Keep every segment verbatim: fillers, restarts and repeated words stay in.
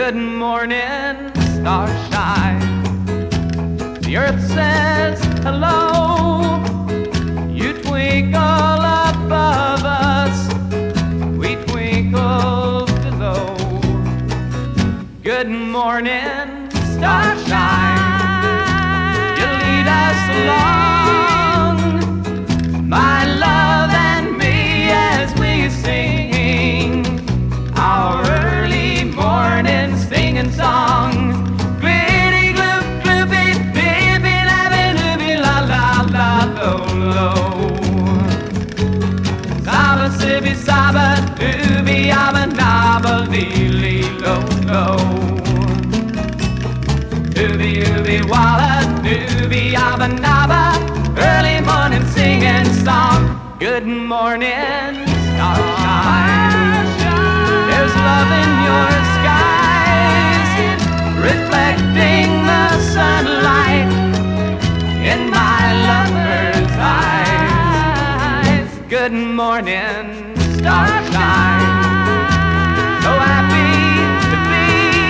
Good morning, starshine. The earth says hello. You twinkle above us, we twinkle below. Good morning, starshine. You lead us along, my love and me, as we sing our early morning singing song. Glitty gloop gloopy dippy lappy doopy la la la lo lo. Saba sippy saba doobie yabba nabba lee lee lo lo. Doobie doobie walla doobie yabba nabba, early morning singing song. Good morning, starshine. There's love in your skies, reflecting the sunlight in my lover's eyes. Good morning, starshine. So happy to be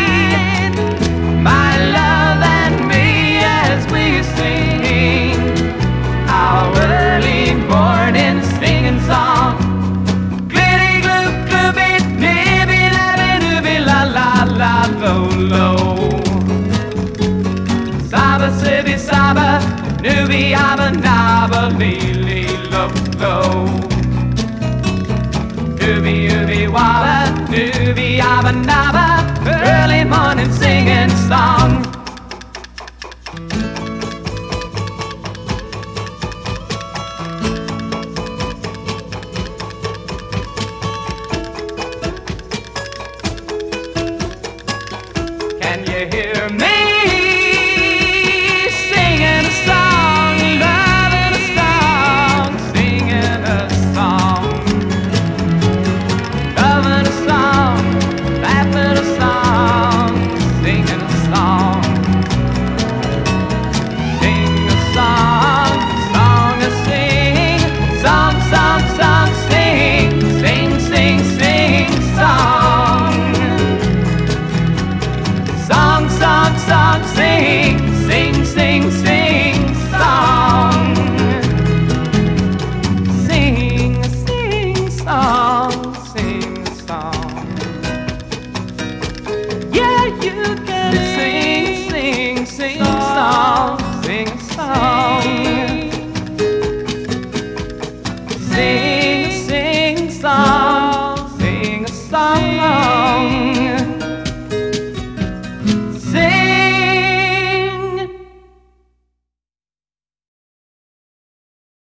my love and me as we sing our early morning singing song. Glitty gloop gloopy nibby labby doobie la la la lo lo. Saba sibby saba doobie yabba nabba lee lee lo lo. Doobie doobie wabba doobie yabba nabba, early morning singing song.